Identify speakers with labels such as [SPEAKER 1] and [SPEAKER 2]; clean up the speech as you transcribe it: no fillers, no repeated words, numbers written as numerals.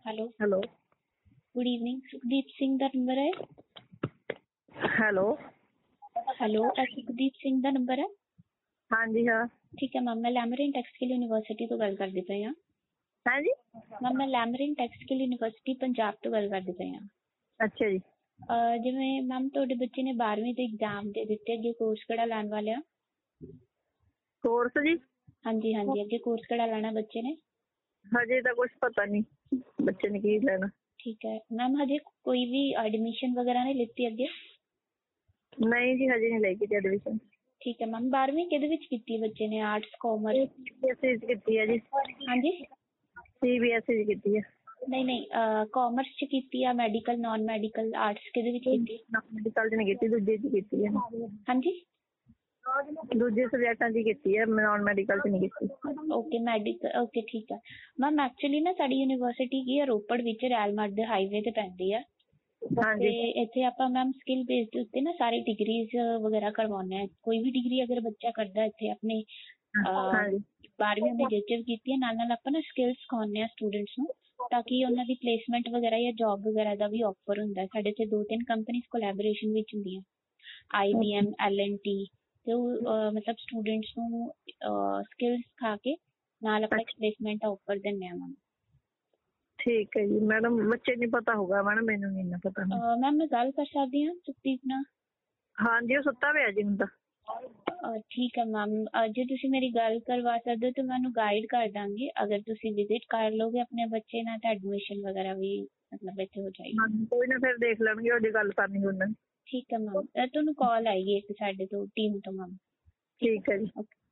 [SPEAKER 1] Hello,
[SPEAKER 2] hello
[SPEAKER 1] good evening. Sukhdeep Singh ਦਾ number ਹੈ?
[SPEAKER 2] Hello
[SPEAKER 1] hello, ਇਹ ਸੁਖਦੀਪ ਸਿੰਘ ਦਾ ਨੰਬਰ ਹੈ?
[SPEAKER 2] ਹਾਂਜੀ ਹਾਂ।
[SPEAKER 1] ਠੀਕ ਹੈ ਮੈਮ, ਮੈਂ ਲੈਮਰਿਨ ਟੈਕਸਟਾਈਲ ਯੂਨੀਵਰਸਿਟੀ ਤੋਂ ਗੱਲ ਕਰਦੀ ਪਈ ਹਾਂ।
[SPEAKER 2] ਹਾਂਜੀ
[SPEAKER 1] ਮੈਮ, ਮੈਂ ਲੈਮਰਿਨ ਟੈਕਸਟਾਈਲ ਯੂਨੀਵਰਸਿਟੀ ਪੰਜਾਬ ਤੋਂ ਗੱਲ ਕਰਦੀ ਪਈ ਹਾਂ।
[SPEAKER 2] ਅੱਛਾ ਜੀ।
[SPEAKER 1] ਜਿਵੇਂ ਮੈਮ ਤੁਹਾਡੇ ਬੱਚੇ ਨੇ 12ਵੀਂ ਦੇ ਐਗਜ਼ਾਮ ਦੇ ਦਿੱਤੇ, ਅੱਗੇ ਕੋਰਸ ਕਿਹੜਾ ਲੈਣ ਵਾਲੇ ਆ?
[SPEAKER 2] ਕੋਰਸ ਜੀ?
[SPEAKER 1] ਹਾਂਜੀ ਹਾਂਜੀ, ਅੱਗੇ ਕੋਰਸ ਕਿਹੜਾ ਲੈਣਾ ਬੱਚੇ ਨੇ?
[SPEAKER 2] ਹਜੇ ਤਾਂ ਕੁਝ ਪਤਾ ਨਹੀਂ ਬੱਚੇ ਨੇ ਕੀ ਲੈਣਾ।
[SPEAKER 1] ਠੀਕ ਹੈ ਮੈਮ, ਹਜੇ ਕੋਈ ਵੀ ਐਡਮਿਸ਼ਨ ਵਗੈਰਾ ਨਹੀਂ ਲਿੱਤੀ ਅੱਗੇ?
[SPEAKER 2] ਨਹੀਂ ਜੀ, ਹਜੇ ਨਹੀਂ ਲਈ ਕੀਤੀ ਐਡਮਿਸ਼ਨ।
[SPEAKER 1] ਠੀਕ ਹੈ ਮੈਮ, 12ਵੀਂ ਕਿਹਦੇ ਵਿੱਚ ਕੀਤੀ ਬੱਚੇ ਨੇ? Arts, commerce?
[SPEAKER 2] CBSE ਚ ਕੀਤੀ ਹੈ ਜੀ।
[SPEAKER 1] ਹਾਂਜੀ,
[SPEAKER 2] CBSE ਚ ਕੀਤੀ ਹੈ।
[SPEAKER 1] ਨਹੀਂ ਨਹੀਂ, ਕਾਮਰਸ ਚ ਕੀਤੀ ਆ, ਮੈਡੀਕਲ, ਨਾਨ ਮੈਡੀਕਲ, ਆਰਟਸ ਕਿਹਦੇ ਵਿੱਚ ਕੀਤੀ?
[SPEAKER 2] ਮੈਡੀਕਲ ਚ ਨਹੀਂ ਕੀਤੀ, ਦੂਜੇ ਚ ਕੀਤੀ ਹੈ।
[SPEAKER 1] ਹਾਂਜੀ,
[SPEAKER 2] ਦੂਜੇ ਸਬਜੈਕਟਾਂ ਚ ਕੀਤੀ ਹੈ, ਨਾਨ ਮੈਡੀਕਲ ਚ ਨਹੀਂ ਕੀਤੀ।
[SPEAKER 1] ਓਕੇ ਮੈਡੀਕਲ, ਓਕੇ ਠੀਕ ਹੈ ਮੈਮ। ਐਕਚੁਅਲੀ ਨਾ ਸਾਡੀ ਯੂਨੀਵਰਸਿਟੀ ਕੀ ਹੈ, ਰੋਪੜ ਵਿੱਚ ਰੈਲ ਮਾਰਟ ਦੇ ਹਾਈਵੇ ਤੇ ਪੈਂਦੀ ਆ।
[SPEAKER 2] ਹਾਂਜੀ
[SPEAKER 1] ਤੇ ਇੱਥੇ ਆਪਾਂ ਮੈਮ ਸਕਿੱਲ ਬੇਸ ਦੇ ਉੱਤੇ ਨਾ ਸਾਰੀ ਡਿਗਰੀਜ਼ ਵਗੈਰਾ ਕਰਵਾਉਂਦੇ ਹਾਂ। ਕੋਈ ਵੀ ਡਿਗਰੀ ਅਗਰ ਬੱਚਾ ਕਰਦਾ ਇੱਥੇ ਆਪਣੀ
[SPEAKER 2] ਹਾਂਜੀ
[SPEAKER 1] 12ਵੀਂ ਉਹਨੇ ਜਿੱਥੇ ਵੀ ਕੀਤੀ ਹੈ, ਨਾਲ ਨਾਲ ਆਪਾਂ ਨਾ ਸਕਿੱਲ ਸਿਖਾਉਂਦੇ ਹਾਂ ਸਟੂਡੈਂਟਸ ਨੂੰ, ਤਾਂ ਕਿ ਉਹਨਾਂ ਦੀ ਪਲੇਸਮੈਂਟ ਵਗੈਰਾ ਜਾਂ ਜੌਬ ਵਗੈਰਾ ਦਾ ਵੀ ਆਫਰ ਹੁੰਦਾ। ਸਾਡੇ ਇੱਥੇ 2-3 ਕੰਪਨੀਜ਼ ਕੋਲੈਬੋਰੇਸ਼ਨ ਵਿੱਚ ਹੁੰਦੀਆਂ, IBM, L&T, ਤੇ ਉਹ ਮਤਲਬ ਸਟੂਡੈਂਟਸ ਨੂੰ ਸਕਿੱਲ ਸਿਖਾ ਕੇ ਨਾਲ ਆਪਾਂ ਪਲੇਸਮੈਂਟ ਆਫਰ ਦਿੰਦੇ ਹਾਂ ਮੈਮ।
[SPEAKER 2] ਠੀਕ ਹੈ ਜੀ ਮੈਡਮ, ਬੱਚੇ ਨਹੀਂ ਪਤਾ ਹੋਊਗਾ ਮੈਡਮ, ਮੈਨੂੰ ਨਹੀਂ ਇੰਨਾ ਪਤਾ।
[SPEAKER 1] ਮੈਮ ਮੈਂ ਗੱਲ ਕਰ ਸਕਦੀ ਹਾਂ ਸੁਖਦੀਪ ਨਾਲ?
[SPEAKER 2] ਹਾਂਜੀ, ਉਹ ਸੁੱਤਾ ਪਿਆ ਜੀ ਹੁਣ ਤਾਂ।
[SPEAKER 1] ਠੀਕ ਹੈ ਮੈਮ, ਜੇ ਤੁਸੀਂ ਮੇਰੀ ਗੱਲ ਕਰਵਾ ਸਕਦੇ ਹੋ ਤਾਂ ਮੈਂ ਉਹਨੂੰ ਗਾਈਡ ਕਰ ਦਾਂਗੀ। ਅਗਰ ਤੁਸੀਂ ਵਿਜ਼ਿਟ ਕਰ ਲਓਗੇ ਆਪਣੇ ਬੱਚੇ ਨਾਲ ਤਾਂ ਐਡਮਿਸ਼ਨ ਵਗੈਰਾ ਵੀ ਮਤਲਬ ਇੱਥੇ ਹੋ ਜਾਏਗੀ।
[SPEAKER 2] ਕੋਈ ਨਾ, ਫਿਰ ਦੇਖ ਲੈਣਗੇ, ਉਹਦੀ ਗੱਲ ਕਰਨੀ ਉਹਨਾਂ ਨੇ।
[SPEAKER 1] ਠੀਕ ਹੈ ਮੈਮ, ਤੁਹਾਨੂੰ ਕਾਲ ਆਏਗੀ ਇੱਕ ਸਾਡੇ ਤੋਂ ਟੀਮ ਤੋਂ ਮੈਮ।
[SPEAKER 2] ਠੀਕ ਹੈ ਜੀ।
[SPEAKER 1] ਓਕੇ।